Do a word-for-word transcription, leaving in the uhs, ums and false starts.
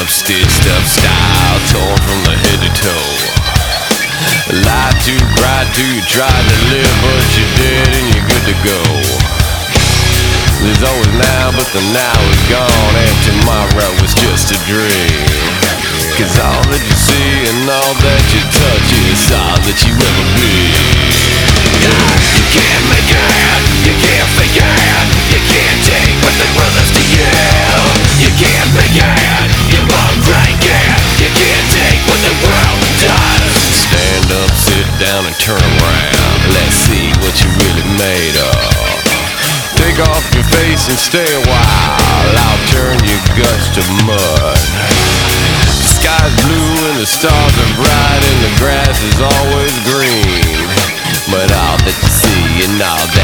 up, stitched up style, torn from the head to toe. Lied to, cried to, you tried to live, but you're dead and you're good to go. There's always now, but the now is gone, and tomorrow is just a dream. Cause all that you see and all that you touch is all that you ever be. You can't make it, you can't forget, you can't take what the world does to you. You can't make it, you won't break it, you can't take what the world does. Stand up, sit down and turn around, let's see what you really made of. Take off your face and stay a while, I'll turn your guts to mud. The sky's blue and the stars are bright and the grass is always green, but all that you see and all